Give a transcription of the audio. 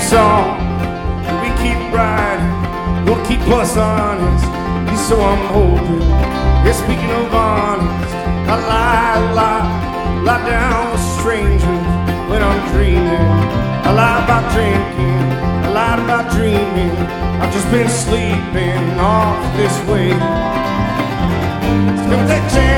song we keep riding, will keep us honest. And so I'm hoping, yeah, speaking of honest, I lie down with strangers when I'm dreaming. I lie about drinking, I lied about dreaming. I've just been sleeping off this way. It's gonna take chance.